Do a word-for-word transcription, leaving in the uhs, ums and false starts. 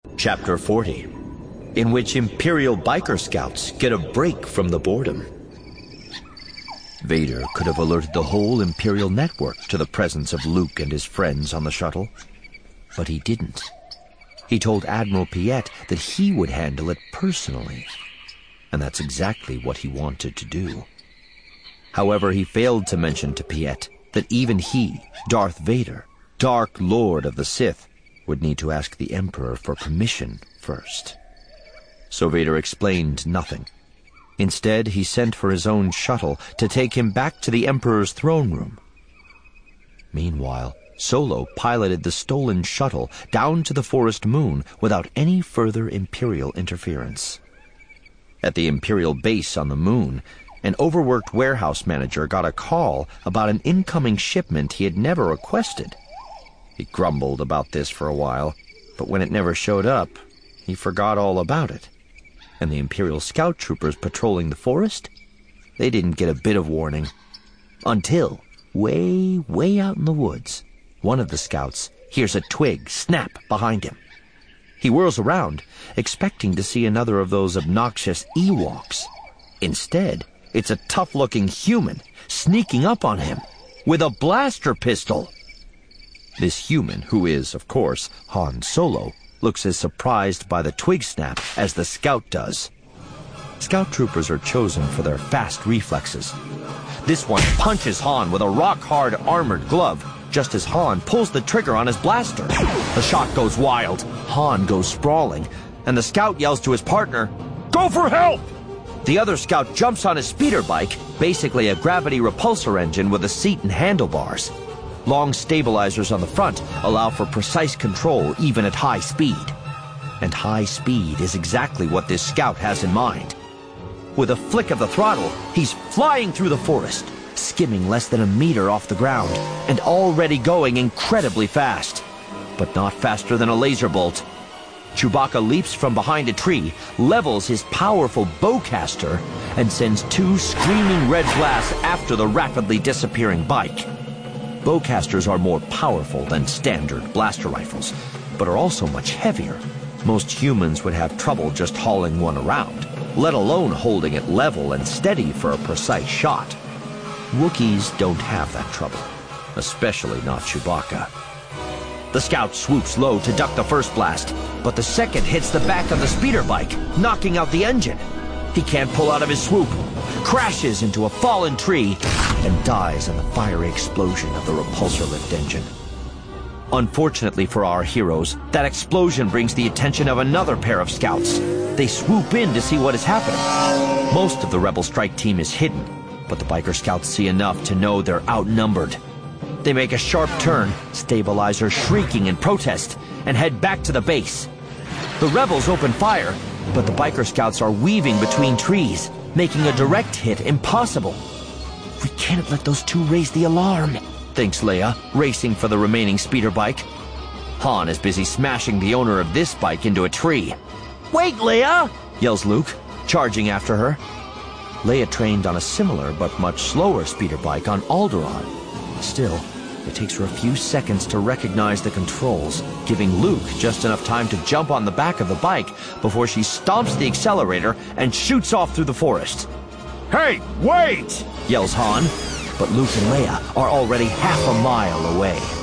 Chapter forty, in which Imperial biker scouts get a break from the boredom. Vader could have alerted the whole Imperial network to the presence of Luke and his friends on the shuttle, but he didn't. He told Admiral Piet that he would handle it personally, and that's exactly what he wanted to do. However, he failed to mention to Piet that even he, Darth Vader, Dark Lord of the Sith, would need to ask the Emperor for permission first. So Vader explained nothing. Instead, he sent for his own shuttle to take him back to the Emperor's throne room. Meanwhile, Solo piloted the stolen shuttle down to the forest moon without any further Imperial interference. At the Imperial base on the moon, an overworked warehouse manager got a call about an incoming shipment he had never requested. He grumbled about this for a while, but when it never showed up, he forgot all about it. And the Imperial scout troopers patrolling the forest? They didn't get a bit of warning. Until, way, way out in the woods, one of the scouts hears a twig snap behind him. He whirls around, expecting to see another of those obnoxious Ewoks. Instead, it's a tough-looking human sneaking up on him with a blaster pistol. This human, who is, of course, Han Solo, looks as surprised by the twig snap as the scout does. Scout troopers are chosen for their fast reflexes. This one punches Han with a rock-hard armored glove, just as Han pulls the trigger on his blaster. The shot goes wild, Han goes sprawling, and the scout yells to his partner, "Go for help!" The other scout jumps on his speeder bike, basically a gravity repulsor engine with a seat and handlebars. Long stabilizers on the front allow for precise control even at high speed. And high speed is exactly what this scout has in mind. With a flick of the throttle, he's flying through the forest, skimming less than a meter off the ground, and already going incredibly fast. But not faster than a laser bolt. Chewbacca leaps from behind a tree, levels his powerful bowcaster, and sends two screaming red blasts after the rapidly disappearing bike. Bowcasters are more powerful than standard blaster rifles, but are also much heavier. Most humans would have trouble just hauling one around, let alone holding it level and steady for a precise shot. Wookiees don't have that trouble, especially not Chewbacca. The scout swoops low to duck the first blast, but the second hits the back of the speeder bike, knocking out the engine. He can't pull out of his swoop, crashes into a fallen tree, and dies in the fiery explosion of the repulsor lift engine. Unfortunately for our heroes, that explosion brings the attention of another pair of scouts. They swoop in to see what is happening. Most of the rebel strike team is hidden, but the biker scouts see enough to know they're outnumbered. They make a sharp turn, stabilizer shrieking in protest, and head back to the base. The rebels open fire, but the biker scouts are weaving between trees, making a direct hit impossible. We can't let those two raise the alarm, thinks Leia, racing for the remaining speeder bike. Han is busy smashing the owner of this bike into a tree. "Wait, Leia!" yells Luke, charging after her. Leia trained on a similar but much slower speeder bike on Alderaan. Still, it takes her a few seconds to recognize the controls, giving Luke just enough time to jump on the back of the bike before she stomps the accelerator and shoots off through the forest. "Hey, wait!" yells Han, but Luke and Leia are already half a mile away.